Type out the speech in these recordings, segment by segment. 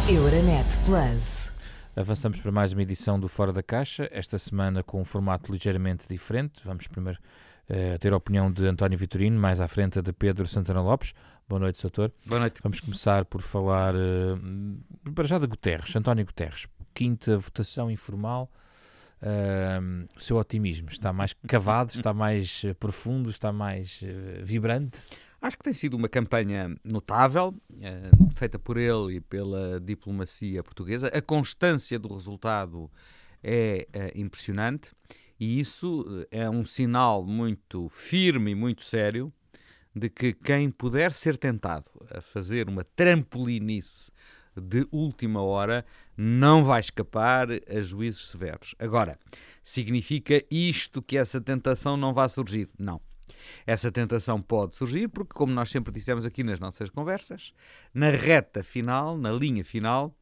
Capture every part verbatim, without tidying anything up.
Euronet Plus. Avançamos para mais uma edição do Fora da Caixa, esta semana com um formato ligeiramente diferente. Vamos primeiro uh, ter a opinião de António Vitorino, mais à frente de Pedro Santana Lopes. Boa noite, doutor. Boa noite. Vamos começar por falar, uh, para já, de Guterres, António Guterres. Quinta votação informal. Uh, o seu otimismo está mais cavado, está mais uh, profundo, está mais uh, vibrante? Acho que tem sido uma campanha notável, uh, feita por ele e pela diplomacia portuguesa. A constância do resultado é uh, impressionante e isso é um sinal muito firme e muito sério de que quem puder ser tentado a fazer uma trampolinice de última hora não vai escapar a juízos severos. Agora, significa isto que essa tentação não vai surgir? Não. Essa tentação pode surgir porque, como nós sempre dissemos aqui nas nossas conversas, na reta final, na linha final,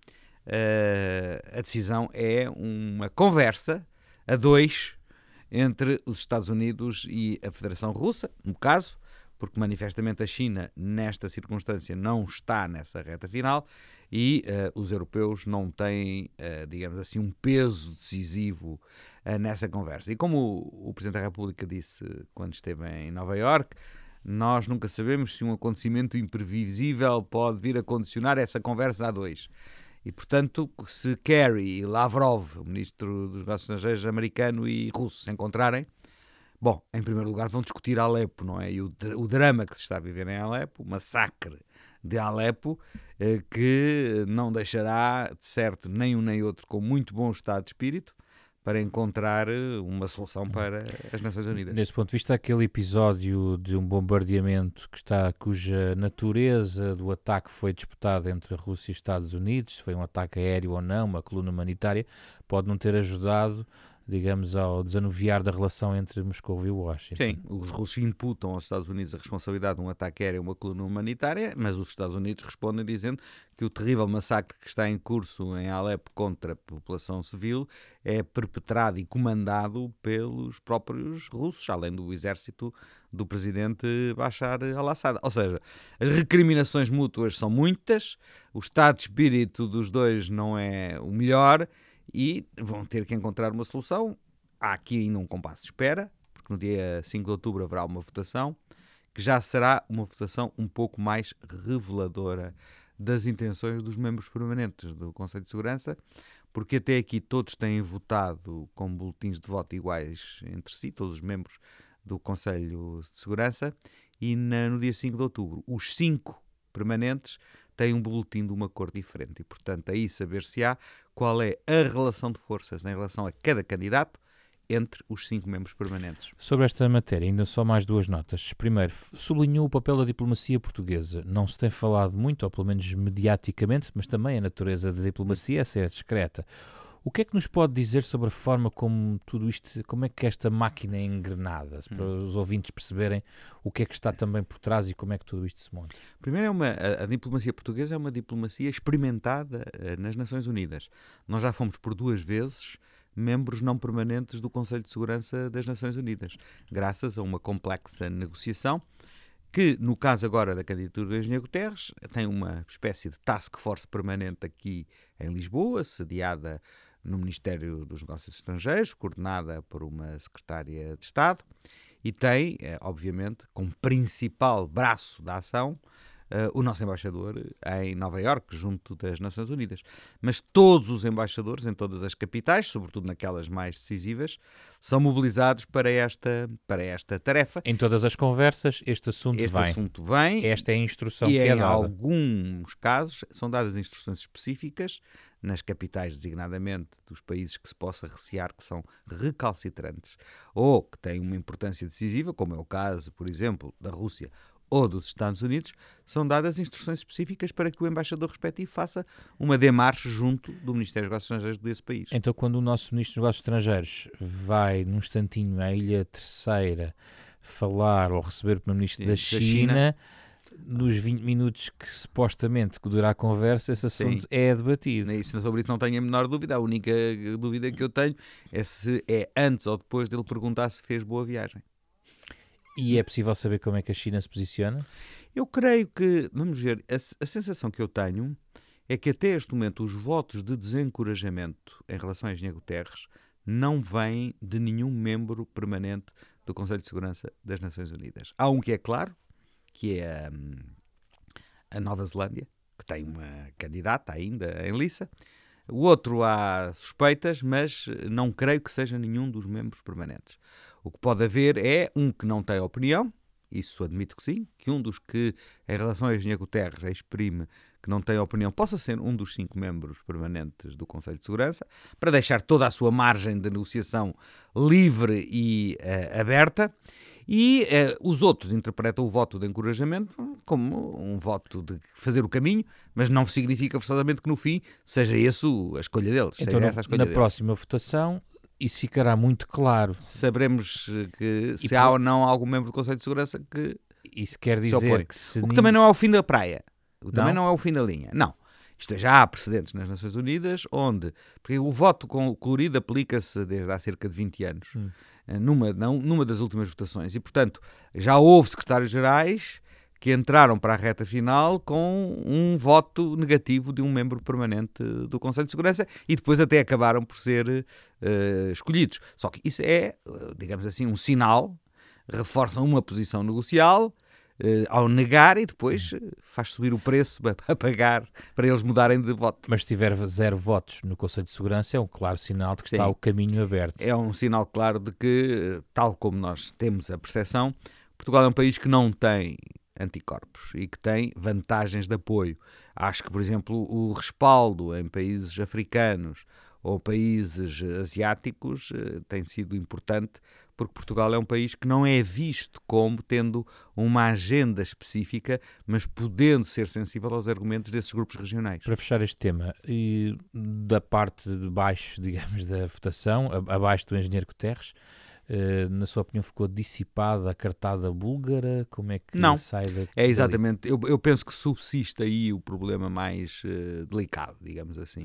uh, a decisão é uma conversa a dois entre os Estados Unidos e a Federação Russa, no caso, porque manifestamente a China, nesta circunstância, não está nessa reta final e uh, os europeus não têm, uh, digamos assim, um peso decisivo uh, nessa conversa. E como o, o Presidente da República disse quando esteve em Nova Iorque, nós nunca sabemos se um acontecimento imprevisível pode vir a condicionar essa conversa a dois. E, portanto, se Kerry e Lavrov, o Ministro dos Negócios Estrangeiros americano e russo, se encontrarem, bom, em primeiro lugar vão discutir Alepo, não é? E o, o drama que se está a viver em Alepo, o massacre de Alepo, eh, que não deixará, de certo, nem um nem outro com muito bom estado de espírito para encontrar uma solução para as Nações Unidas. Nesse ponto de vista, aquele episódio de um bombardeamento que está, cuja natureza do ataque foi disputada entre a Rússia e os Estados Unidos, se foi um ataque aéreo ou não, uma coluna humanitária, pode não ter ajudado, digamos, ao desanuviar da relação entre Moscou e Washington. Sim, os russos imputam aos Estados Unidos a responsabilidade de um ataque aéreo a uma coluna humanitária, mas os Estados Unidos respondem dizendo que o terrível massacre que está em curso em Alepo contra a população civil é perpetrado e comandado pelos próprios russos, além do exército do presidente Bashar al-Assad. Ou seja, as recriminações mútuas são muitas, o estado de espírito dos dois não é o melhor, e vão ter que encontrar uma solução. Há aqui ainda um compasso de espera, porque no dia cinco de outubro haverá uma votação, que já será uma votação um pouco mais reveladora das intenções dos membros permanentes do Conselho de Segurança, porque até aqui todos têm votado com boletins de voto iguais entre si, todos os membros do Conselho de Segurança, e na, no dia cinco de outubro os cinco permanentes têm um boletim de uma cor diferente e, portanto, aí saber-se-á qual é a relação de forças em relação a cada candidato entre os cinco membros permanentes. Sobre esta matéria, ainda só mais duas notas. Primeiro, sublinhou o papel da diplomacia portuguesa. Não se tem falado muito, ou pelo menos mediaticamente, mas também a natureza da diplomacia é ser discreta. O que é que nos pode dizer sobre a forma como tudo isto, como é que esta máquina é engrenada, para hum. os ouvintes perceberem o que é que está também por trás e como é que tudo isto se monta? Primeiro, é uma, a, a diplomacia portuguesa é uma diplomacia experimentada uh, nas Nações Unidas. Nós já fomos por duas vezes membros não permanentes do Conselho de Segurança das Nações Unidas, graças a uma complexa negociação que, no caso agora da candidatura do engenheiro Guterres, tem uma espécie de task force permanente aqui em Lisboa, sediada no Ministério dos Negócios Estrangeiros, coordenada por uma secretária de Estado, e tem, obviamente, como principal braço da ação, Uh, o nosso embaixador em Nova Iorque, junto das Nações Unidas. Mas todos os embaixadores, em todas as capitais, sobretudo naquelas mais decisivas, são mobilizados para esta, para esta tarefa. Em todas as conversas, este assunto este vem. Este assunto vem. Esta é a instrução e que é em dada. alguns casos são dadas instruções específicas nas capitais, designadamente, dos países que se possa recear que são recalcitrantes ou que têm uma importância decisiva, como é o caso, por exemplo, da Rússia ou dos Estados Unidos, são dadas instruções específicas para que o embaixador respectivo faça uma demarche junto do Ministério dos Negócios Estrangeiros desse país. Então, quando o nosso Ministro dos Negócios Estrangeiros vai, num instantinho, à Ilha Terceira falar ou receber o Primeiro-Ministro da, da China, China, nos vinte minutos que supostamente que dura a conversa, esse assunto Sim. é debatido. Isso, sobre isso não tenho a menor dúvida. A única dúvida que eu tenho é se é antes ou depois dele perguntar se fez boa viagem. E é possível saber como é que a China se posiciona? Eu creio que, vamos ver, a, a sensação que eu tenho é que até este momento os votos de desencorajamento em relação a Engenheiro Guterres não vêm de nenhum membro permanente do Conselho de Segurança das Nações Unidas. Há um que é claro, que é a, a Nova Zelândia, que tem uma candidata ainda em liça. O outro há suspeitas, mas não creio que seja nenhum dos membros permanentes. O que pode haver é um que não tem opinião, isso admito que sim, que um dos que, em relação a Engenheiro Guterres, exprime que não tem opinião, possa ser um dos cinco membros permanentes do Conselho de Segurança, para deixar toda a sua margem de negociação livre e uh, aberta. E uh, os outros interpretam o voto de encorajamento como um voto de fazer o caminho, mas não significa forçosamente que no fim seja essa a escolha deles. Então, seja essa a escolha na deles. próxima votação, isso ficará muito claro. Saberemos que se E há por... ou não algum membro do Conselho de Segurança que isso quer se opõe. dizer que se... O que também não é o fim da praia. O que também Não? não é o fim da linha. Não. Isto é, já há precedentes nas Nações Unidas onde... Porque o voto colorido aplica-se desde há cerca de vinte anos. Hum. Numa, não, numa das últimas votações. E, portanto, já houve secretários-gerais que entraram para a reta final com um voto negativo de um membro permanente do Conselho de Segurança e depois até acabaram por ser uh, escolhidos. Só que isso é, digamos assim, um sinal, reforça uma posição negocial uh, ao negar e depois faz subir o preço a pagar para eles mudarem de voto. Mas se tiver zero votos no Conselho de Segurança é um claro sinal de que Sim. está o caminho aberto. É um sinal claro de que, tal como nós temos a percepção, Portugal é um país que não tem anticorpos e que tem vantagens de apoio. Acho que, por exemplo, o respaldo em países africanos ou países asiáticos tem sido importante, porque Portugal é um país que não é visto como tendo uma agenda específica, mas podendo ser sensível aos argumentos desses grupos regionais. Para fechar este tema, e da parte de baixo, digamos, da votação, abaixo do Engenheiro Guterres, Uh, na sua opinião ficou dissipada a cartada búlgara? Como é que não, sai da... é exatamente, eu, eu penso que subsiste aí o problema mais uh, delicado, digamos assim.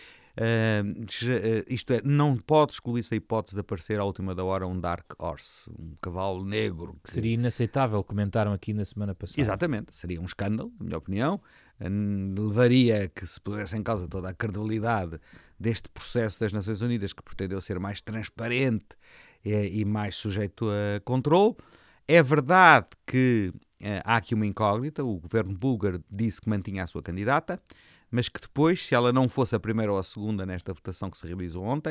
Uh, isto é, não pode excluir-se a hipótese de aparecer à última da hora um Dark Horse, um cavalo negro. Que... Seria inaceitável, comentaram aqui na semana passada. Exatamente, seria um escândalo, na minha opinião. Uh, levaria que se pusesse em causa toda a credibilidade deste processo das Nações Unidas, que pretendeu ser mais transparente e mais sujeito a controle. É verdade que uh, há aqui uma incógnita. O governo búlgaro disse que mantinha a sua candidata, mas que depois, se ela não fosse a primeira ou a segunda nesta votação que se realizou ontem,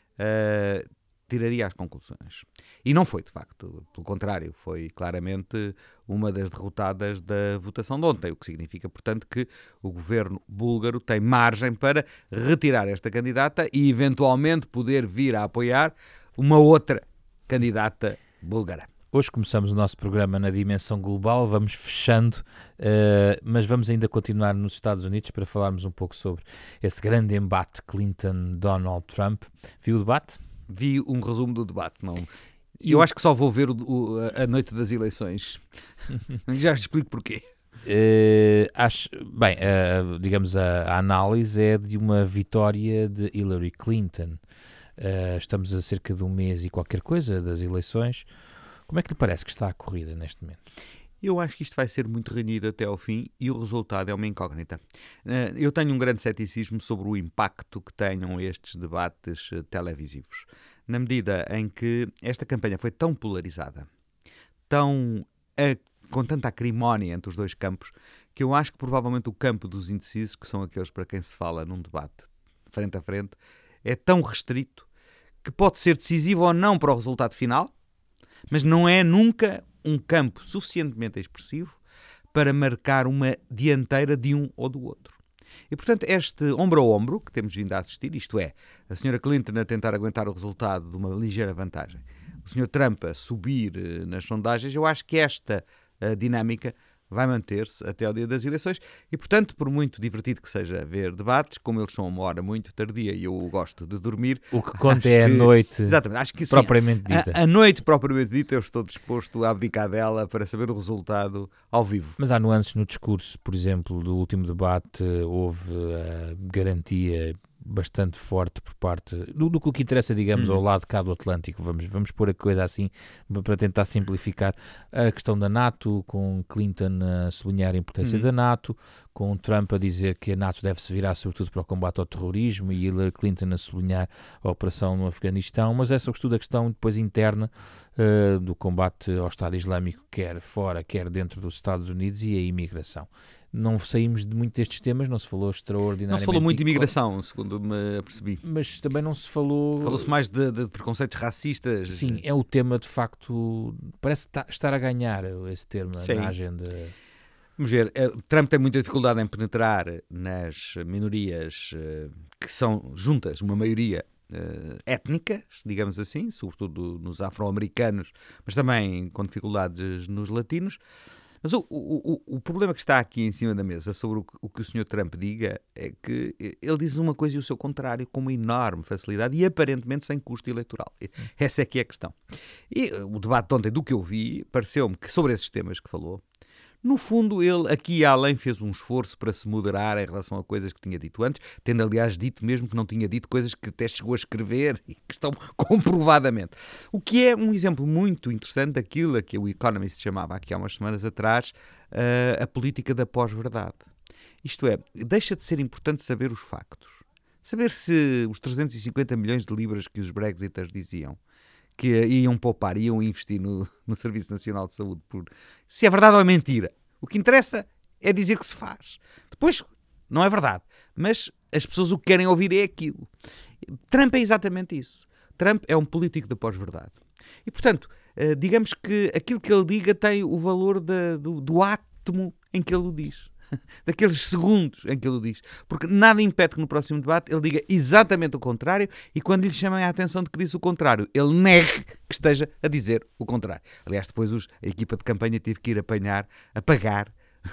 uh, tiraria as conclusões. E não foi, de facto. Pelo contrário, foi claramente uma das derrotadas da votação de ontem, o que significa, portanto, que o governo búlgaro tem margem para retirar esta candidata e, eventualmente, poder vir a apoiar uma outra candidata búlgara. Hoje começamos o nosso programa na dimensão global, vamos fechando, uh, mas vamos ainda continuar nos Estados Unidos para falarmos um pouco sobre esse grande embate Clinton-Donald Trump. Viu o debate? Vi um resumo do debate, não. Eu acho que só vou ver o, o, a noite das eleições. Já explico porquê. Uh, acho, bem, uh, digamos, a, a análise é de uma vitória de Hillary Clinton. Uh, estamos a cerca de um mês e qualquer coisa das eleições. Como é que lhe parece que está a corrida neste momento? Eu acho que isto vai ser muito renhido até ao fim e o resultado é uma incógnita. Uh, eu tenho um grande ceticismo sobre o impacto que tenham estes debates uh, televisivos, na medida em que esta campanha foi tão polarizada, tão uh, com tanta acrimónia entre os dois campos, que eu acho que provavelmente o campo dos indecisos, que são aqueles para quem se fala num debate frente a frente, é tão restrito que pode ser decisivo ou não para o resultado final, mas não é nunca um campo suficientemente expressivo para marcar uma dianteira de um ou do outro. E, portanto, este ombro a ombro que temos vindo a assistir, isto é, a senhora Clinton a tentar aguentar o resultado de uma ligeira vantagem, o senhor Trump a subir uh, nas sondagens, eu acho que esta uh, dinâmica vai manter-se até ao dia das eleições e, portanto, por muito divertido que seja ver debates, como eles são uma hora muito tardia e eu gosto de dormir... O que conta é que, a noite exatamente, acho que, sim, propriamente dita. A, a noite propriamente dita eu estou disposto a abdicar dela para saber o resultado ao vivo. Mas há nuances no discurso, por exemplo, do último debate houve a garantia bastante forte por parte do, do que o que interessa, digamos, Hum. ao lado cá do Atlântico. Vamos, vamos pôr a coisa assim para tentar simplificar a questão da NATO, com Clinton a sublinhar a importância Hum. da NATO, com Trump a dizer que a NATO deve-se virar sobretudo para o combate ao terrorismo e Hillary Clinton a sublinhar a operação no Afeganistão, mas é sobretudo a questão depois interna uh, do combate ao Estado Islâmico, quer fora, quer dentro dos Estados Unidos, e a imigração. Não saímos de muito destes temas, não se falou extraordinariamente... Não se falou muito de de imigração, segundo me apercebi. Mas também não se falou... Falou-se mais de, de preconceitos racistas. Sim, é o tema de facto... Parece estar a ganhar esse termo Sim. na agenda. Vamos ver, Trump tem muita dificuldade em penetrar nas minorias que são juntas, uma maioria étnicas, digamos assim, sobretudo nos afro-americanos, mas também com dificuldades nos latinos. Mas o, o, o problema que está aqui em cima da mesa sobre o que o, que o senhor Trump diga é que ele diz uma coisa e o seu contrário com uma enorme facilidade e aparentemente sem custo eleitoral. Essa é que é a questão. E o debate de ontem, do que eu vi, pareceu-me que sobre esses temas que falou, no fundo ele aqui e além fez um esforço para se moderar em relação a coisas que tinha dito antes, tendo aliás dito mesmo que não tinha dito coisas que até chegou a escrever e que estão comprovadamente. O que é um exemplo muito interessante daquilo a que o Economist chamava aqui há umas semanas atrás uh, a política da pós-verdade. Isto é, deixa de ser importante saber os factos. Saber se os trezentos e cinquenta milhões de libras que os Brexiters diziam que iam poupar, iam investir no, no Serviço Nacional de Saúde, por, se é verdade ou é mentira. O que interessa é dizer que se faz. Depois, não é verdade, mas as pessoas o que querem ouvir é aquilo. Trump é exatamente isso. Trump é um político da pós-verdade. E, portanto, digamos que aquilo que ele diga tem o valor da, do, do átomo em que ele o diz. Daqueles segundos em que ele o diz. Porque nada impede que no próximo debate ele diga exatamente o contrário e quando lhe chamem a atenção de que disse o contrário, ele negue que esteja a dizer o contrário. Aliás, depois os, a equipa de campanha teve que ir apanhar, apagar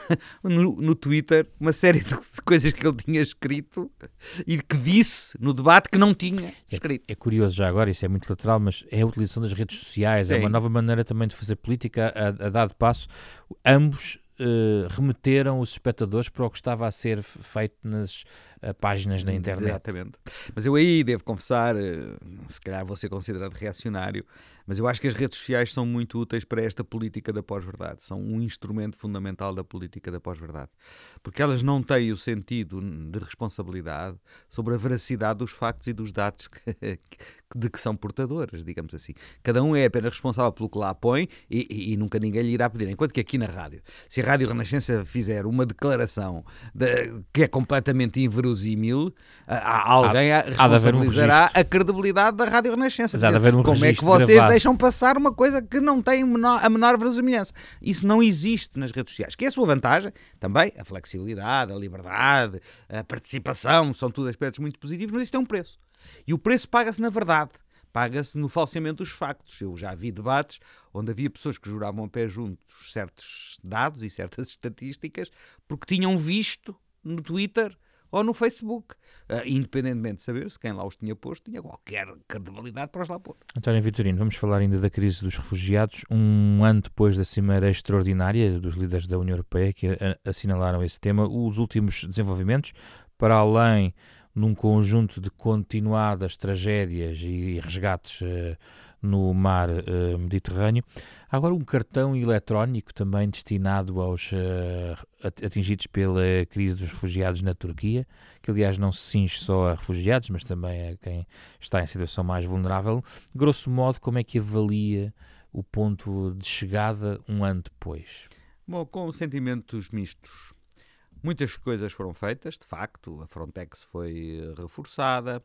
no, no Twitter uma série de coisas que ele tinha escrito e que disse no debate que não tinha escrito. É, é curioso já agora, isso é muito lateral, mas é a utilização das redes sociais. Sim. É uma nova maneira também de fazer política a, a dado passo. Ambos Uh, remeteram os espectadores para o que estava a ser feito nas uh, páginas da internet. Exatamente. Mas eu aí devo confessar, uh, se calhar vou ser considerado reacionário, mas eu acho que as redes sociais são muito úteis para esta política da pós-verdade. São um instrumento fundamental da política da pós-verdade. Porque elas não têm o sentido de responsabilidade sobre a veracidade dos factos e dos dados que, de que são portadoras, digamos assim. Cada um é apenas responsável pelo que lá põe e, e, e nunca ninguém lhe irá pedir. Enquanto que aqui na rádio, se a Rádio Renascença fizer uma declaração de, que é completamente inverosímil, há, alguém há, responsabilizará um a credibilidade da Rádio Renascença. Dizer, um como é que vocês gravado. deixam passar uma coisa que não tem menor, a menor verosimilhança? Isso não existe nas redes sociais, que é a sua vantagem também, a flexibilidade, a liberdade, a participação, são tudo aspectos muito positivos, mas isso tem um preço. E o preço paga-se na verdade, paga-se no falseamento dos factos. Eu já vi debates onde havia pessoas que juravam a pé juntos certos dados e certas estatísticas porque tinham visto no Twitter ou no Facebook, uh, independentemente de saber se quem lá os tinha posto tinha qualquer credibilidade para os lá pôr. António Vitorino, vamos falar ainda da crise dos refugiados, um ano depois da cimeira extraordinária dos líderes da União Europeia que assinalaram esse tema, os últimos desenvolvimentos, para além num conjunto de continuadas tragédias e resgates uh, no mar uh, Mediterrâneo. Agora um cartão eletrónico também destinado aos uh, atingidos pela crise dos refugiados na Turquia, que aliás não se cinge só a refugiados, mas também a quem está em situação mais vulnerável. Grosso modo, como é que avalia o ponto de chegada um ano depois? Bom, com sentimentos mistos. Muitas coisas foram feitas, de facto, a Frontex foi reforçada,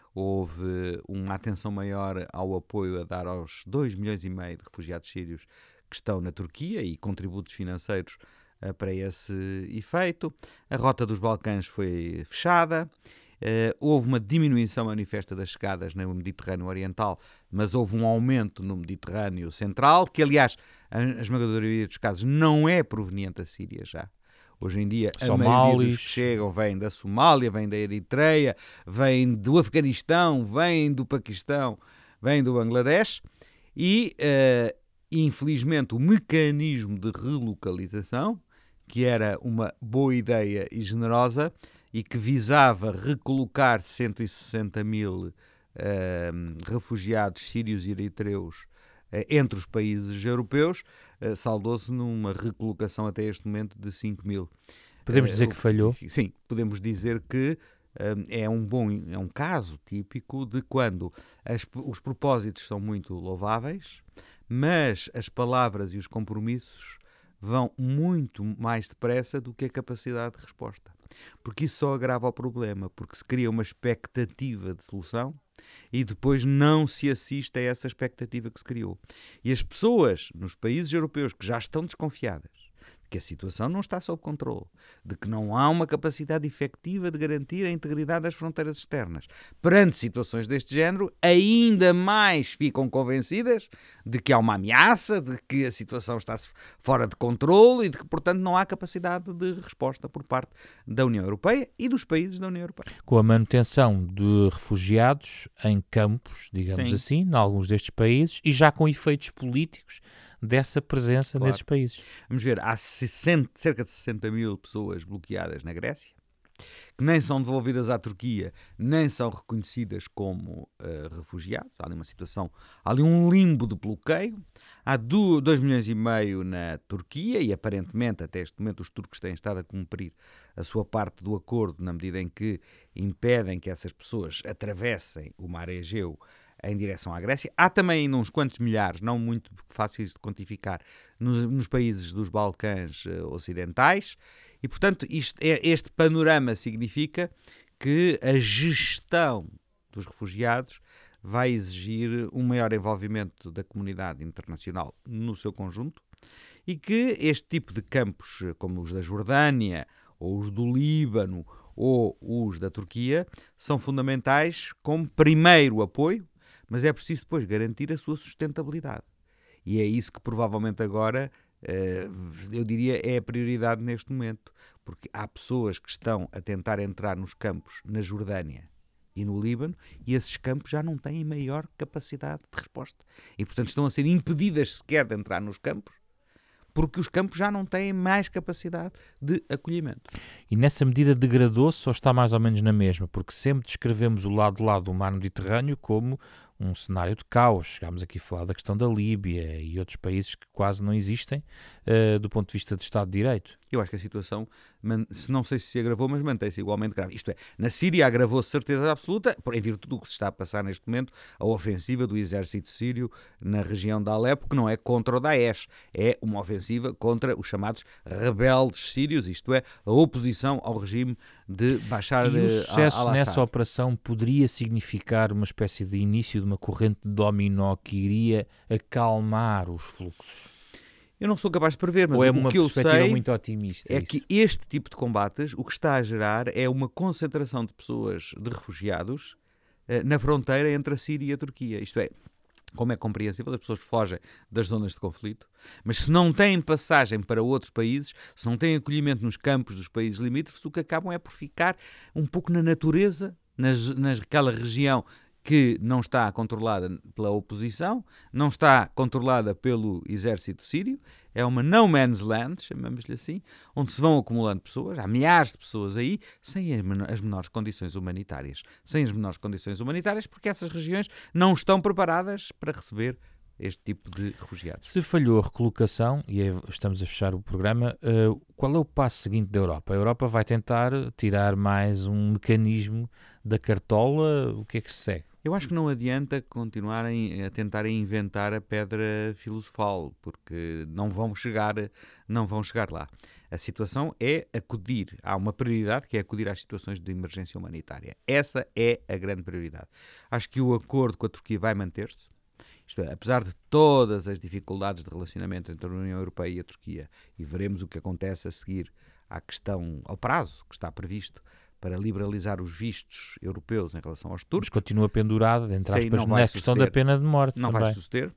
houve uma atenção maior ao apoio a dar aos dois milhões e meio de refugiados sírios que estão na Turquia e contributos financeiros uh, para esse efeito. A rota dos Balcãs foi fechada, uh, houve uma diminuição manifesta das chegadas no Mediterrâneo Oriental, mas houve um aumento no Mediterrâneo Central, que aliás, a esmagadora maioria dos casos não é proveniente da Síria já. Hoje em dia, a maioria dos que chegam vem da Somália, vem da Eritreia, vem do Afeganistão, vem do Paquistão, vem do Bangladesh e, uh, infelizmente, o mecanismo de relocalização, que era uma boa ideia e generosa, e que visava recolocar cento e sessenta mil uh, refugiados sírios e eritreus uh, entre os países europeus, uh, saldou-se numa recolocação até este momento de cinco mil. Podemos dizer uh, que falhou? Sim, podemos dizer que uh, é, um bom, é um caso típico de quando as, os propósitos são muito louváveis, mas as palavras e os compromissos vão muito mais depressa do que a capacidade de resposta. Porque isso só agrava o problema, porque se cria uma expectativa de solução e depois não se assiste a essa expectativa que se criou. E as pessoas nos países europeus que já estão desconfiadas de que a situação não está sob controle, de que não há uma capacidade efectiva de garantir a integridade das fronteiras externas, perante situações deste género, ainda mais ficam convencidas de que há uma ameaça, de que a situação está fora de controle e de que, portanto, não há capacidade de resposta por parte da União Europeia e dos países da União Europeia. Com a manutenção de refugiados em campos, digamos Sim. assim, em alguns destes países, e já com efeitos políticos dessa presença Claro. nesses países. Vamos ver, há sessenta, cerca de sessenta mil pessoas bloqueadas na Grécia, que nem são devolvidas à Turquia, nem são reconhecidas como uh, refugiados. Há ali uma situação, há ali um limbo de bloqueio. Há dois milhões e meio na Turquia e, aparentemente, até este momento, os turcos têm estado a cumprir a sua parte do acordo, na medida em que impedem que essas pessoas atravessem o mar Egeu em direção à Grécia. Há também ainda uns quantos milhares, não muito fáceis de quantificar, nos, nos países dos Balcãs uh, ocidentais. E, portanto, isto, este panorama significa que a gestão dos refugiados vai exigir um maior envolvimento da comunidade internacional no seu conjunto e que este tipo de campos, como os da Jordânia, ou os do Líbano, ou os da Turquia, são fundamentais como primeiro apoio, mas é preciso depois garantir a sua sustentabilidade. E é isso que provavelmente agora, eu diria, é a prioridade neste momento, porque há pessoas que estão a tentar entrar nos campos na Jordânia e no Líbano, e esses campos já não têm maior capacidade de resposta. E, portanto, estão a ser impedidas sequer de entrar nos campos, porque os campos já não têm mais capacidade de acolhimento. E nessa medida degradou-se ou está mais ou menos na mesma? Porque sempre descrevemos o lado de lá do mar Mediterrâneo como um cenário de caos. Chegámos aqui a falar da questão da Líbia e outros países que quase não existem uh, do ponto de vista de Estado de Direito. Eu acho que a situação, se não sei se se agravou, mas mantém-se igualmente grave. Isto é, na Síria agravou-se certeza absoluta, em virtude do que se está a passar neste momento, a ofensiva do exército sírio na região de Alepo, que não é contra o Daesh, é uma ofensiva contra os chamados rebeldes sírios, isto é, a oposição ao regime de Bashar al-Assad. E o sucesso nessa operação poderia significar uma espécie de início de uma corrente de dominó que iria acalmar os fluxos? Eu não sou capaz de prever, mas Ou é o uma que eu perspectiva sei muito otimista, é isso? que este tipo de combates, o que está a gerar é uma concentração de pessoas, de refugiados, na fronteira entre a Síria e a Turquia. Isto é, como é compreensível, as pessoas fogem das zonas de conflito, mas se não têm passagem para outros países, se não têm acolhimento nos campos dos países limítrofes, o que acabam é por ficar um pouco na natureza, nas, naquela região que não está controlada pela oposição, não está controlada pelo exército sírio, é uma no man's land, chamamos-lhe assim, onde se vão acumulando pessoas, há milhares de pessoas aí, sem as menores condições humanitárias. Sem as menores condições humanitárias, porque essas regiões não estão preparadas para receber este tipo de refugiados. Se falhou a recolocação, e estamos a fechar o programa, uh, qual é o passo seguinte da Europa? A Europa vai tentar tirar mais um mecanismo da cartola? O que é que se segue? Eu acho que não adianta continuarem a tentarem inventar a pedra filosofal, porque não vão chegar, não vão chegar lá. A situação é acudir. Há uma prioridade que é acudir às situações de emergência humanitária. Essa é a grande prioridade. Acho que o acordo com a Turquia vai manter-se. Isto é, apesar de todas as dificuldades de relacionamento entre a União Europeia e a Turquia, e veremos o que acontece a seguir à questão, ao prazo que está previsto para liberalizar os vistos europeus em relação aos turcos. Mas continua pendurado, entre Sim, aspas, não na vai questão suceder. da pena de morte. Não também. vai suceder.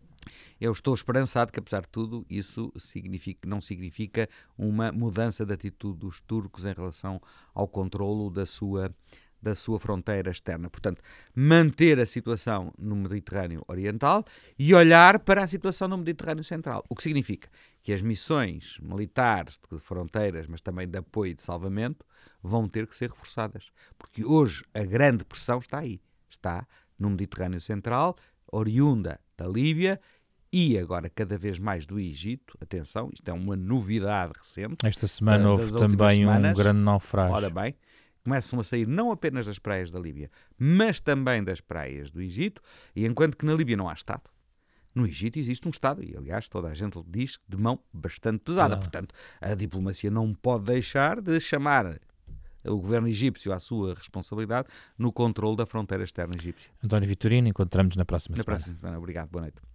Eu estou esperançado que, apesar de tudo, isso significa, não significa uma mudança de atitude dos turcos em relação ao controlo da sua, da sua fronteira externa. Portanto, manter a situação no Mediterrâneo Oriental e olhar para a situação no Mediterrâneo Central. O que significa que as missões militares de fronteiras, mas também de apoio e de salvamento, vão ter que ser reforçadas. Porque hoje a grande pressão está aí. Está no Mediterrâneo Central, oriunda da Líbia e agora cada vez mais do Egito. Atenção, isto é uma novidade recente. Esta semana uh, houve também semanas. um grande naufrágio. Ora bem, começam a sair não apenas das praias da Líbia, mas também das praias do Egito, e enquanto que na Líbia não há Estado, no Egito existe um Estado, e aliás toda a gente diz de mão bastante pesada. Ah. Portanto, a diplomacia não pode deixar de chamar o governo egípcio à sua responsabilidade no controle da fronteira externa egípcia. António Vitorino, encontramos na próxima na semana. Na próxima semana, obrigado, boa noite.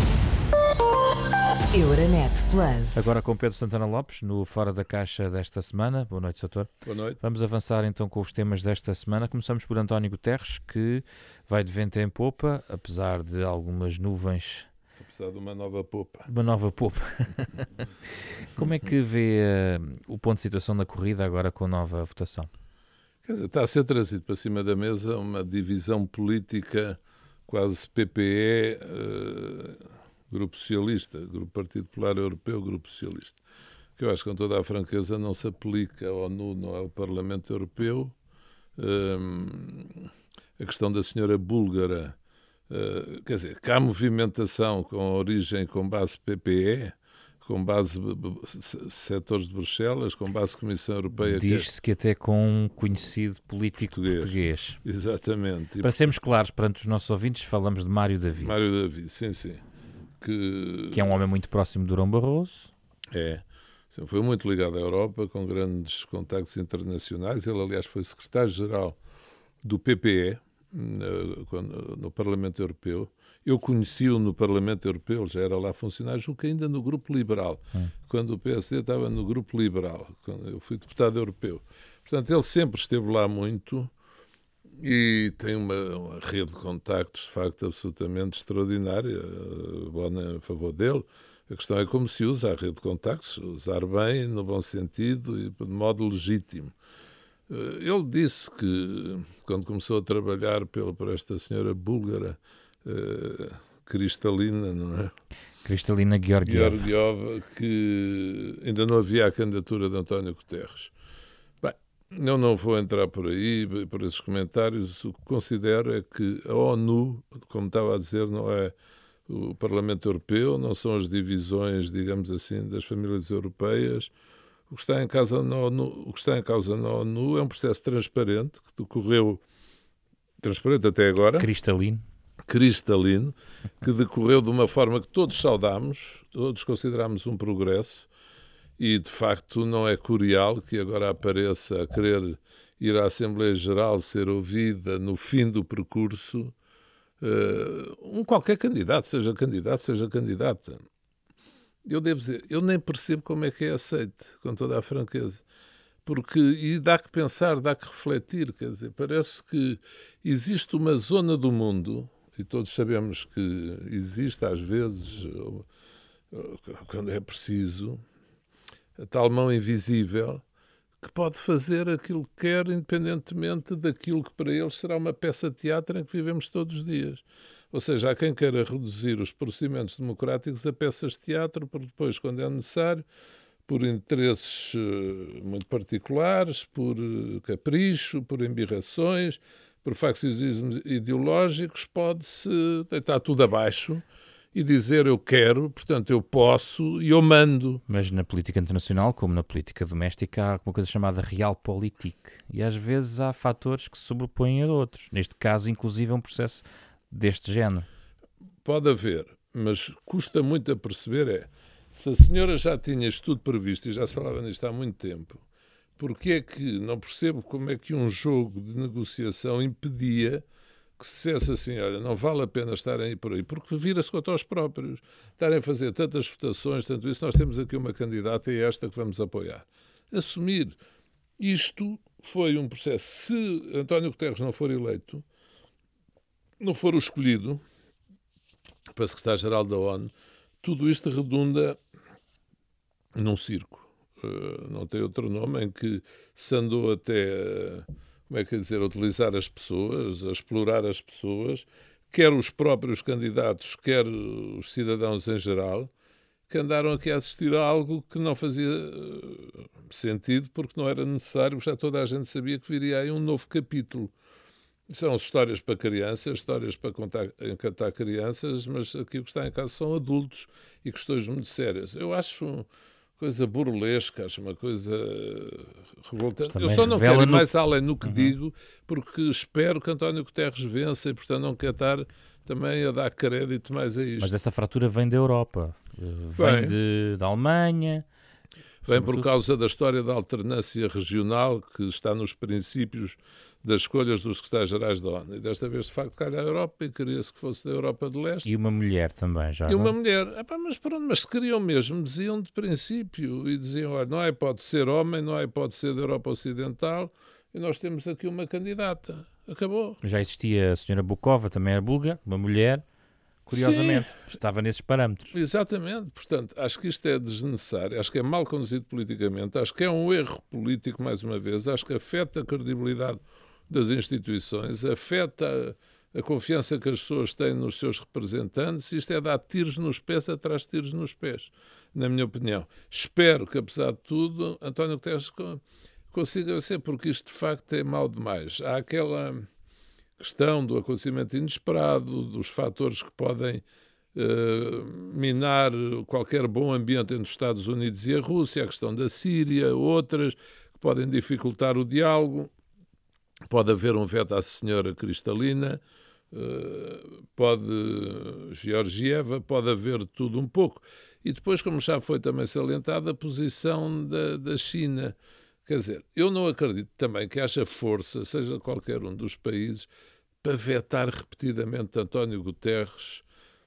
Euronet Plus. Agora com Pedro Santana Lopes, no Fora da Caixa desta semana. Boa noite, doutor. Boa noite. Vamos avançar então com os temas desta semana. Começamos por António Guterres, que vai de vento em popa, apesar de algumas nuvens. Apesar de uma nova popa. Uma nova popa. Como é que vê uh, o ponto de situação da corrida agora com a nova votação? Quer dizer, está a ser trazido para cima da mesa uma divisão política quase P P E... Uh, Grupo Socialista, Grupo Partido Popular Europeu, Grupo Socialista, que eu acho que com toda a franqueza não se aplica à ONU, não ao Parlamento Europeu. Um, a questão da senhora búlgara, uh, quer dizer, que há movimentação com origem com base P P E, com base setores de Bruxelas, com base Comissão Europeia. Diz-se que até com um conhecido político português. português. Exatamente. Para sermos claros perante os nossos ouvintes, falamos de Mário David. Mário David, sim, sim. Que... que é um homem muito próximo de Durão Barroso. É, foi muito ligado à Europa, com grandes contactos internacionais. Ele, aliás, foi secretário-geral do P P E no, no Parlamento Europeu. Eu conheci-o no Parlamento Europeu, já era lá funcionário, julgo que ainda no Grupo Liberal, hum. quando o P S D estava no Grupo Liberal, quando eu fui deputado europeu. Portanto, ele sempre esteve lá muito e tem uma, uma rede de contactos, de facto, absolutamente extraordinária, boa a favor dele. A questão é como se usa a rede de contactos, usar bem, no bom sentido e de modo legítimo. Ele disse que, quando começou a trabalhar pela, por esta senhora búlgara, uh, Kristalina, não é? Kristalina Georgieva. Georgieva, que ainda não havia a candidatura de António Guterres. Eu não vou entrar por aí, por esses comentários. O que considero é que a ONU, como estava a dizer, não é o Parlamento Europeu, não são as divisões, digamos assim, das famílias europeias. O que está em causa na ONU, o que está em causa na ONU é um processo transparente, que decorreu, transparente até agora. Cristalino. Cristalino, que decorreu de uma forma que todos saudámos, todos consideramos um progresso. E, de facto, não é curial que agora apareça a querer ir à Assembleia Geral ser ouvida no fim do percurso uh, um qualquer candidato, seja candidato, seja candidata. Eu devo dizer, eu nem percebo como é que é aceito, com toda a franqueza. Porque, e dá que pensar, dá que refletir, quer dizer, parece que existe uma zona do mundo, e todos sabemos que existe às vezes, ou, ou, quando é preciso, a tal mão invisível que pode fazer aquilo que quer, independentemente daquilo que para eles será uma peça de teatro em que vivemos todos os dias. Ou seja, há quem queira reduzir os procedimentos democráticos a peças de teatro, porque depois, quando é necessário, por interesses uh, muito particulares, por uh, capricho, por embirrações, por faccionismos ideológicos, pode-se deitar tudo abaixo e dizer eu quero, portanto eu posso e eu mando. Mas na política internacional, como na política doméstica, há uma coisa chamada realpolitik. E às vezes há fatores que se sobrepõem a outros. Neste caso, inclusive, é um processo deste género. Pode haver, mas custa muito a perceber é, se a senhora já tinha isto tudo previsto, e já se falava nisto há muito tempo, porque é que, não percebo como é que um jogo de negociação impedia que se dissesse assim, olha, não vale a pena estarem aí por aí, porque vira-se contra os próprios, estarem a fazer tantas votações, tanto isso, nós temos aqui uma candidata e é esta que vamos apoiar. Assumir. Isto foi um processo. Se António Guterres não for eleito, não for o escolhido para secretário-geral da ONU, tudo isto redunda num circo. Uh, não tem outro nome, em que se andou até uh, como é que é dizer, a utilizar as pessoas, a explorar as pessoas, quer os próprios candidatos, quer os cidadãos em geral, que andaram aqui a assistir a algo que não fazia sentido, porque não era necessário, já toda a gente sabia que viria aí um novo capítulo. São histórias para crianças, histórias para contar, encantar crianças, mas aqui o que está em casa são adultos e questões muito sérias. Eu acho uma coisa burlesca, acho uma coisa revoltante. Eu só não quero ir no... mais além no que uhum. digo, porque espero que António Guterres vença e, portanto, não quero estar também a dar crédito mais a isto. Mas essa fratura vem da Europa, vem de, da Alemanha... Vem sobretudo... por causa da história da alternância regional que está nos princípios das escolhas dos secretários-gerais da ONU. E desta vez, de facto, calha a Europa e queria-se que fosse da Europa de Leste. E uma mulher também, já. E uma mulher. Epá, mas pronto, mas se queriam mesmo, diziam de princípio. E diziam, olha, não há hipótese de ser homem, não há hipótese de ser da Europa Ocidental, e nós temos aqui uma candidata. Acabou. Já existia a senhora Bukova, também era búlgara, uma mulher, curiosamente, sim, estava nesses parâmetros. Exatamente. Portanto, acho que isto é desnecessário, acho que é mal conduzido politicamente, acho que é um erro político, mais uma vez, acho que afeta a credibilidade das instituições, afeta a, a confiança que as pessoas têm nos seus representantes. Isto é dar tiros nos pés atrás de tiros nos pés, na minha opinião. Espero que, apesar de tudo, António Guterres consiga ser, porque isto de facto é mau demais. Há aquela questão do acontecimento inesperado, dos fatores que podem uh, minar qualquer bom ambiente entre os Estados Unidos e a Rússia, a questão da Síria, outras que podem dificultar o diálogo. Pode haver um veto à senhora Kristalina, uh, pode Georgieva, pode haver tudo um pouco. E depois, como já foi também salientado, a posição da, da China. Quer dizer, eu não acredito também que haja força, seja qualquer um dos países, para vetar repetidamente António Guterres.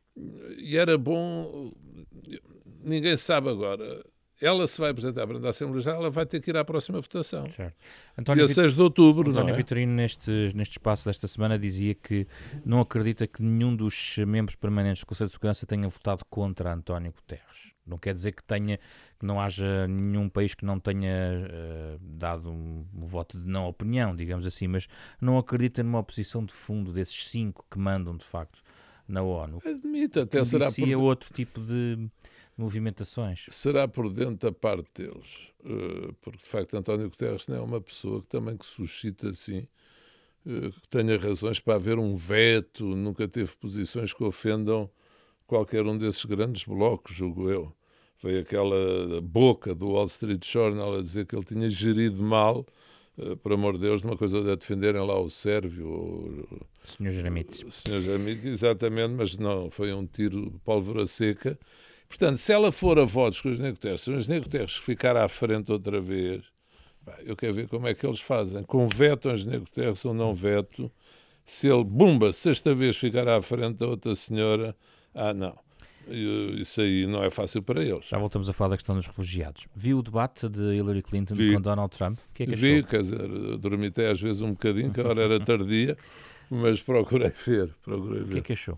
E era bom... Ninguém sabe agora. Ela se vai apresentar para a Assembleia Geral, ela vai ter que ir à próxima votação. Certo. Dia seis de outubro, António não é? Vitorino, neste, neste espaço desta semana, dizia que não acredita que nenhum dos membros permanentes do Conselho de Segurança tenha votado contra António Guterres. Não quer dizer que, tenha, que não haja nenhum país que não tenha uh, dado um, um voto de não opinião, digamos assim, mas não acredita numa oposição de fundo desses cinco que mandam, de facto, na ONU. Admito, até será por... outro tipo de movimentações. Será por dentro da parte deles, uh, porque, de facto, António Guterres não é uma pessoa que também que suscita, assim, uh, que tenha razões para haver um veto, nunca teve posições que ofendam qualquer um desses grandes blocos, julgo eu. Foi aquela boca do Wall Street Journal a dizer que ele tinha gerido mal, uh, por amor de Deus, numa coisa de defenderem lá o Sérvio. O senhor Jaramit. O senhor Jaramit, exatamente, mas não, foi um tiro de pólvora seca. Portanto, se ela for a votos com os Engenheiro Guterres, se os Engenheiro Guterres ficar à frente outra vez, pá, eu quero ver como é que eles fazem. Com veto ao Engenheiro Guterres ou não veto, se ele, bumba, sexta vez ficar à frente da outra senhora, ah, não. Isso aí não é fácil para eles. Já voltamos a falar da questão dos refugiados. Viu o debate de Hillary Clinton Vi. com Donald Trump? O que é que achou? Vi, quer dizer, dormi até às vezes um bocadinho, que a hora era tardia, mas procurei ver. Procurei ver. O que é que achou?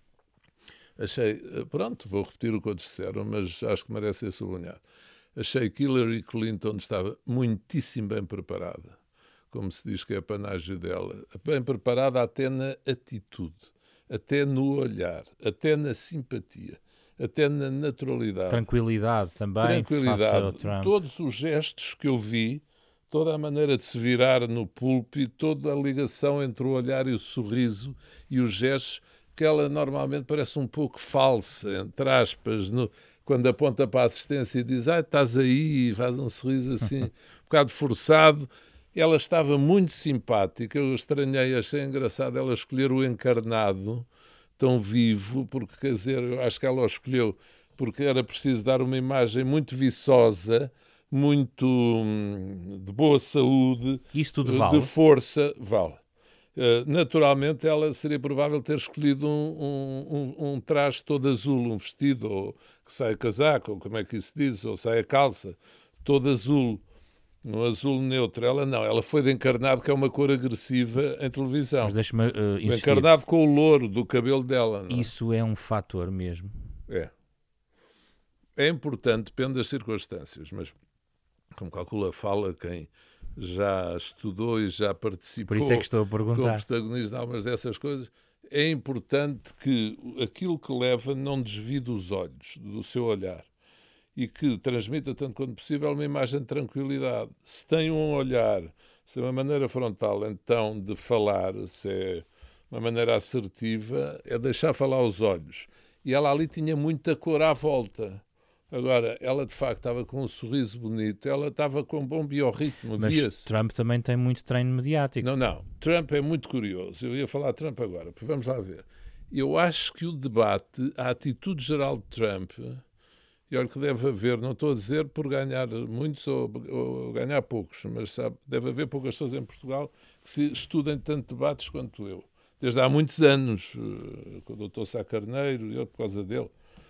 Achei, pronto, vou repetir o que outros disseram, mas acho que merece ser sublinhado. Achei que Hillary Clinton estava muitíssimo bem preparada, como se diz que é a panágio dela, bem preparada até na atitude, até no olhar, até na simpatia, até na naturalidade. Tranquilidade também, Tranquilidade. face ao Trump. Todos os gestos que eu vi, toda a maneira de se virar no púlpito, toda a ligação entre o olhar e o sorriso e os gestos, que ela normalmente parece um pouco falsa, entre aspas, no, quando aponta para a assistência e diz, ah, estás aí, e faz um sorriso assim, um bocado forçado. Ela estava muito simpática, eu estranhei, achei engraçado ela escolher o encarnado tão vivo, porque, quer dizer, eu acho que ela o escolheu porque era preciso dar uma imagem muito viçosa, muito hum, de boa saúde, isso tudo vale. De força, vale. Uh, naturalmente, ela seria provável ter escolhido um, um, um, um traje todo azul, um vestido, ou que sai casaco, ou como é que isso diz, ou sai a calça, todo azul, um azul neutro. Ela não, ela foi de encarnado, que é uma cor agressiva em televisão. Mas deixa-me uh, insistir. Encarnado com o louro do cabelo dela. Não é? Isso é um fator mesmo. É. É importante, depende das circunstâncias, mas como calcula, fala quem já estudou e já participou. Por isso é que estou a perguntar. Como protagonista de algumas dessas coisas. É importante que aquilo que leva não desvie dos olhos, do seu olhar, e que transmita, tanto quanto possível, uma imagem de tranquilidade. Se tem um olhar, se é uma maneira frontal, então, de falar, se é uma maneira assertiva, é deixar falar os olhos. E ela ali tinha muita cor à volta. Agora, ela de facto estava com um sorriso bonito, ela estava com um bom biorritmo, Mas via-se. Trump também tem muito treino mediático. Não, não. Trump é muito curioso. Eu ia falar de Trump agora, porque vamos lá ver. Eu acho que o debate, a atitude geral de Trump, e olha que deve haver, não estou a dizer por ganhar muitos ou, ou ganhar poucos, mas sabe, deve haver poucas pessoas em Portugal que se estudem tanto debates quanto eu. Desde há muitos anos, com o doutor Sá Carneiro, eu por causa dele.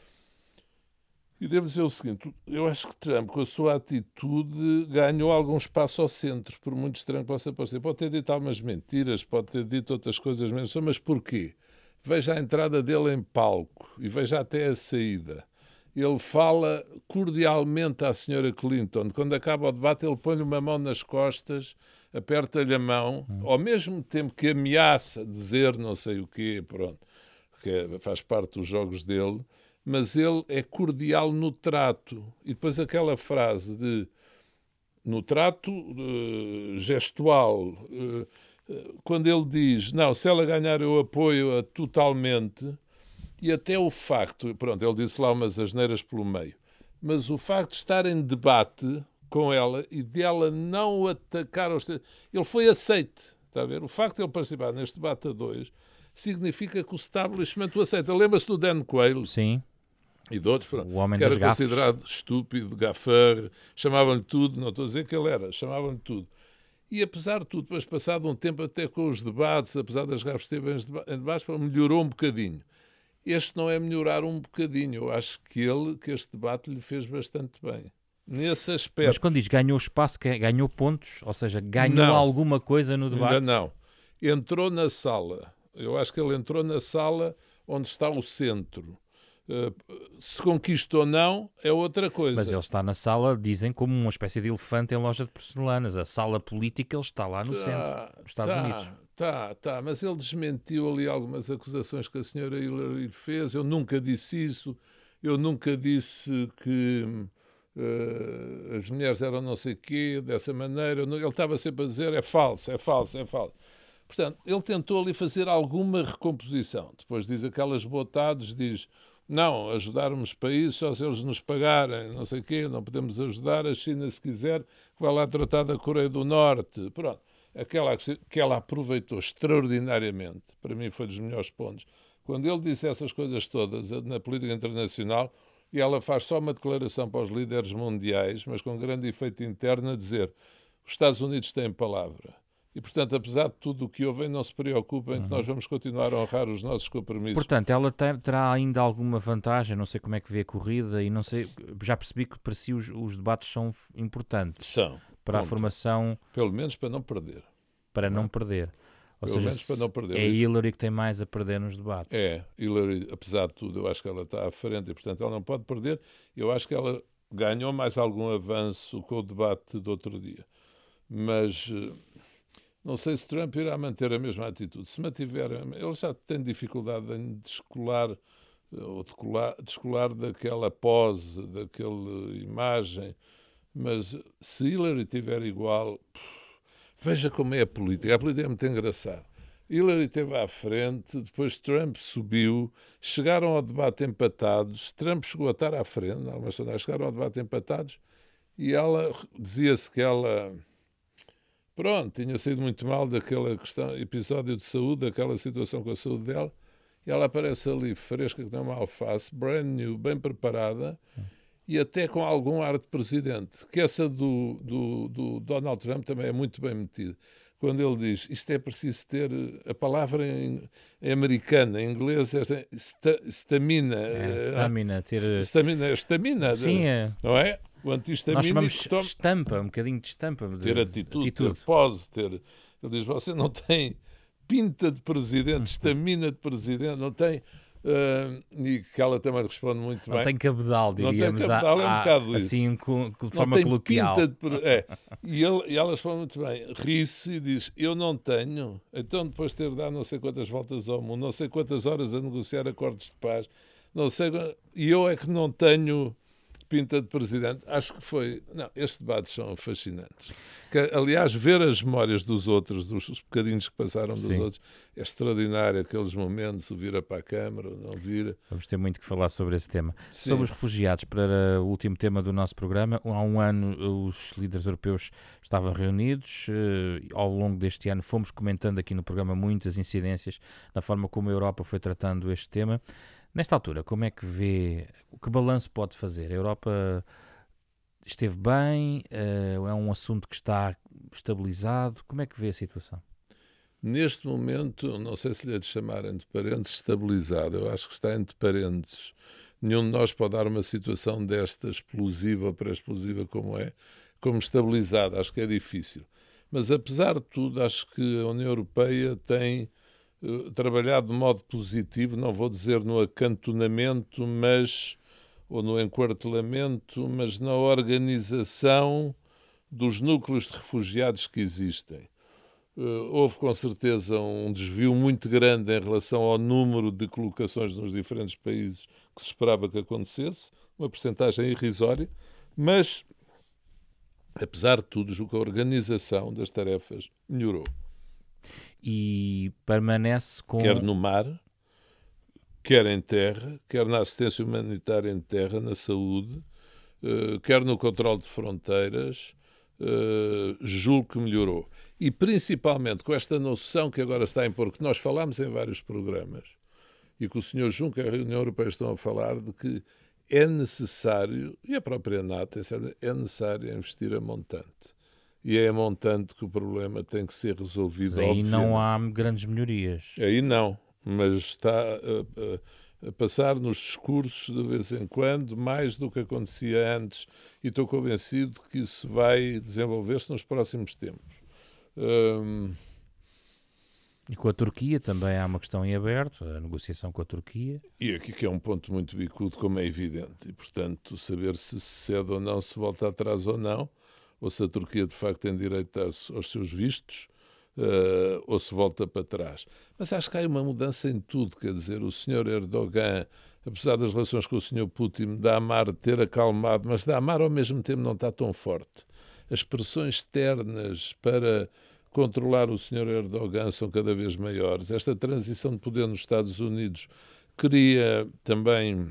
E devo dizer o seguinte, eu acho que Trump, com a sua atitude, ganhou algum espaço ao centro, por muito estranho que possa parecer. Pode ter dito algumas mentiras, pode ter dito outras coisas menos, mas porquê? Veja a entrada dele em palco e veja até a saída. Ele fala cordialmente à senhora Clinton. Quando acaba o debate, ele põe-lhe uma mão nas costas, aperta-lhe a mão, hum. ao mesmo tempo que ameaça dizer não sei o quê, pronto, que faz parte dos jogos dele, mas ele é cordial no trato. E depois aquela frase de no trato uh, gestual, uh, uh, quando ele diz, não, se ela ganhar eu apoio-a totalmente, e até o facto, pronto, ele disse lá umas asneiras pelo meio, mas o facto de estar em debate com ela e de ela não atacar, aos... ele foi aceite, está a ver? O facto de ele participar neste debate a dois significa que o establishment o aceita. Lembra-se do Dan Quayle? Sim. E de outros, pronto, o homem que era das gafes. Considerado estúpido, gafar, chamavam-lhe tudo, não estou a dizer que ele era, chamavam-lhe tudo. E apesar de tudo, depois passado um tempo até com os debates, apesar das gafes que esteve em debates, melhorou um bocadinho. Este não é melhorar um bocadinho, eu acho que ele, que este debate lhe fez bastante bem. Nesse aspecto. Mas quando diz ganhou espaço, ganhou pontos, ou seja, ganhou não, alguma coisa no debate? Ainda não. Entrou na sala. Eu acho que ele entrou na sala onde está o centro. Uh, se conquista ou não é outra coisa. Mas ele está na sala, dizem, como uma espécie de elefante em loja de porcelanas. A sala política, ele está lá no tá, centro, nos Estados tá, Unidos. Tá, tá, mas ele desmentiu ali algumas acusações que a senhora Hillary fez. Eu nunca disse isso. Eu nunca disse que uh, as mulheres eram não sei quê, dessa maneira. Ele estava sempre a dizer é falso, é falso, é falso. Portanto, ele tentou ali fazer alguma recomposição. Depois diz aquelas botadas, diz não, ajudarmos países só se eles nos pagarem, não sei o quê, não podemos ajudar a China se quiser, que vai lá tratar da Coreia do Norte. Pronto, aquela que ela aproveitou extraordinariamente, para mim foi dos melhores pontos. Quando ele disse essas coisas todas na política internacional, e ela faz só uma declaração para os líderes mundiais, mas com grande efeito interno, a dizer os Estados Unidos têm palavra. E, portanto, apesar de tudo o que ouvem, não se preocupem, que nós vamos continuar a honrar os nossos compromissos. Portanto, ela ter, terá ainda alguma vantagem, não sei como é que vê a corrida, e não sei, já percebi que para si os, os debates são importantes. São. Para Ponto. A formação... Pelo menos para não perder. Para não, não perder. Ou Pelo seja, menos para não perder. É Hillary que tem mais a perder nos debates. É, Hillary, apesar de tudo, eu acho que ela está à frente e, portanto, ela não pode perder. Eu acho que ela ganhou mais algum avanço com o debate do outro dia. Mas... não sei se Trump irá manter a mesma atitude. Se mantiver, ele já tem dificuldade em descolar, ou descolar, descolar daquela pose, daquela imagem, mas se Hillary estiver igual, veja como é a política. A política é muito engraçada. Hillary esteve à frente, depois Trump subiu, chegaram ao debate empatados, Trump chegou a estar à frente, algumas sondagens chegaram ao debate empatados, e ela, dizia-se que ela... pronto, tinha saído muito mal daquele questão, episódio de saúde, daquela situação com a saúde dela, e ela aparece ali fresca, que tem uma alface, brand new, bem preparada, e até com algum ar de presidente, que essa do, do, do Donald Trump também é muito bem metida. Quando ele diz, isto é preciso ter, a palavra em, em americana, em inglês é estamina. É, estamina, ter... Estamina, estamina, sim, é. Não é? O antihistamínico... Nós chamamos toma... estampa, um bocadinho de estampa. De... Ter atitude, atitude, ter pose, ter... Ele diz, você não tem pinta de presidente, estamina de presidente, não tem Uh, e que ela também responde muito não bem. Tem cabedal, diríamos. Não tem cabedal, há, é um bocado isso. Assim, com, de não forma tem coloquial. Pinta de, é. e, ele, e ela responde muito bem. Ri-se e diz, eu não tenho. Então, depois de ter dado não sei quantas voltas ao mundo, não sei quantas horas a negociar acordos de paz, não sei, e eu é que não tenho pinta de presidente. Acho que foi... Não, estes debates são fascinantes. Que, aliás, ver as memórias dos outros, dos os bocadinhos que passaram dos Sim. outros, é extraordinário. Aqueles momentos, o vira para a Câmara, o não vira. Vamos ter muito que falar sobre esse tema. Sim. Sobre os refugiados, para o último tema do nosso programa, há um ano os líderes europeus estavam reunidos. Ao longo deste ano fomos comentando aqui no programa muitas incidências na forma como a Europa foi tratando este tema. Nesta altura, como é que vê, que balanço pode fazer? A Europa esteve bem? É um assunto que está estabilizado? Como é que vê a situação? Neste momento, não sei se lhe é de chamar entre parênteses estabilizado, eu acho que está entre parênteses. Nenhum de nós pode dar uma situação desta explosiva ou pré-explosiva como é, como estabilizada, acho que é difícil. Mas apesar de tudo, acho que a União Europeia tem uh, trabalhado de modo positivo, não vou dizer no acantonamento, mas, ou no enquartelamento, mas na organização dos núcleos de refugiados que existem. Uh, houve com certeza um desvio muito grande em relação ao número de colocações nos diferentes países que se esperava que acontecesse, uma percentagem irrisória, mas, apesar de tudo, julgo que a organização das tarefas melhorou. E permanece com... Quer no mar, quer em terra, quer na assistência humanitária em terra, na saúde, uh, quer no controle de fronteiras, uh, julgo que melhorou. E principalmente com esta noção que agora está a impor, que nós falámos em vários programas, e que o senhor Juncker e a União Europeia estão a falar, de que é necessário, e a própria NATO, é necessário investir a montante. E é a montante que o problema tem que ser resolvido. Mas aí obviamente. não há grandes melhorias. Aí não, mas está a, a, a passar nos discursos de vez em quando, mais do que acontecia antes, e estou convencido que isso vai desenvolver-se nos próximos tempos. Hum... E com a Turquia também há uma questão em aberto, a negociação com a Turquia. E aqui que é um ponto muito bicudo, como é evidente, e portanto saber se cede ou não, se volta atrás ou não, ou se a Turquia de facto tem direito aos seus vistos, uh, ou se volta para trás. Mas acho que há uma mudança em tudo, quer dizer, o senhor Erdogan, apesar das relações com o senhor Putin, Damar ter acalmado, mas Damar ao mesmo tempo não está tão forte. As pressões externas para controlar o senhor Erdogan são cada vez maiores. Esta transição de poder nos Estados Unidos cria também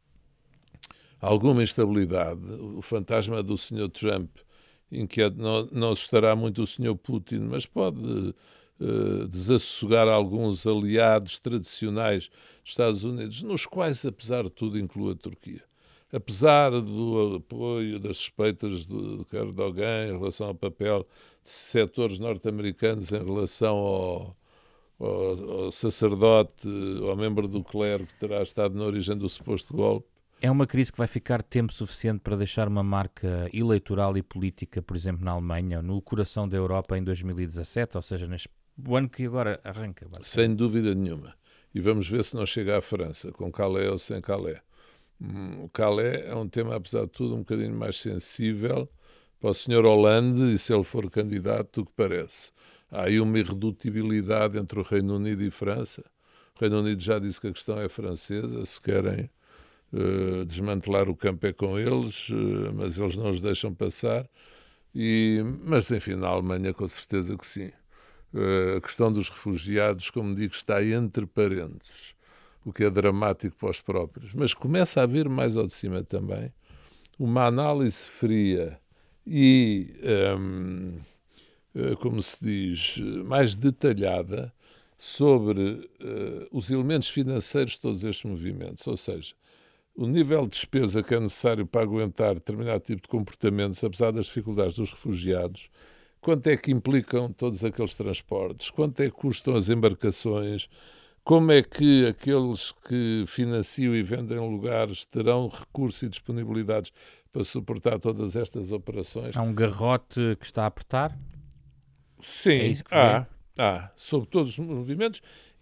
alguma instabilidade. O fantasma do senhor Trump inquieta, não, não assustará muito o senhor Putin, mas pode uh, desassossegar alguns aliados tradicionais dos Estados Unidos, nos quais, apesar de tudo, inclui a Turquia. Apesar do apoio, das suspeitas de, de Erdogan em relação ao papel de setores norte-americanos em relação ao, ao, ao sacerdote, ao membro do clero que terá estado na origem do suposto golpe. É uma crise que vai ficar tempo suficiente para deixar uma marca eleitoral e política, por exemplo, na Alemanha, no coração da Europa em dois mil e dezassete, ou seja, neste ano que agora arranca. Sem dúvida nenhuma. E vamos ver se não chega à França, com Calais ou sem Calais. O Calais é um tema, apesar de tudo, um bocadinho mais sensível para o senhor Hollande, e se ele for candidato, o que parece. Há aí uma irredutibilidade entre o Reino Unido e França. O Reino Unido já disse que a questão é francesa, se querem uh, desmantelar o campo é com eles, uh, mas eles não os deixam passar. E, mas, enfim, na Alemanha, com certeza que sim. Uh, a questão dos refugiados, como digo, está entre parênteses, o que é dramático para os próprios. Mas começa a haver, mais ao de cima também, uma análise fria e, hum, como se diz, mais detalhada sobre uh, os elementos financeiros de todos estes movimentos. Ou seja, o nível de despesa que é necessário para aguentar determinado tipo de comportamentos, apesar das dificuldades dos refugiados, quanto é que implicam todos aqueles transportes, quanto é que custam as embarcações, como é que aqueles que financiam e vendem lugares terão recursos e disponibilidades para suportar todas estas operações? Há um garrote que está a apertar? Sim, É isso que há, há, sobre todos os movimentos,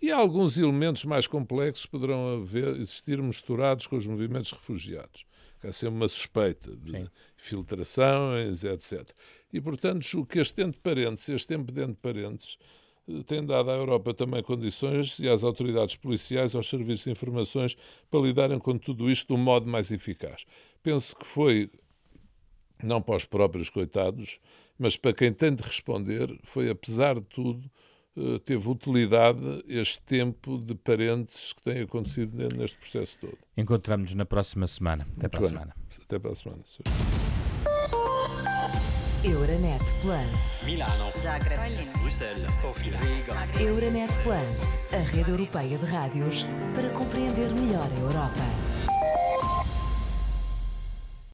E alguns elementos mais complexos poderão haver, existir misturados com os movimentos refugiados. Há sempre uma suspeita de Sim. filtrações, etcétera. E, portanto, o que este entre parênteses, este entre parênteses, tem dado à Europa também condições e às autoridades policiais, aos serviços de informações, para lidarem com tudo isto de um modo mais eficaz. Penso que foi, não para os próprios coitados, mas para quem tem de responder, foi, apesar de tudo, teve utilidade este tempo de parênteses que tem acontecido neste processo todo. Encontramos-nos na próxima semana. Até para a semana. Até para a semana. Euronet Plus. Milano. Zagreb. Bruxelas. Sofia. Riga. Euronet Plus, a rede europeia de rádios para compreender melhor a Europa.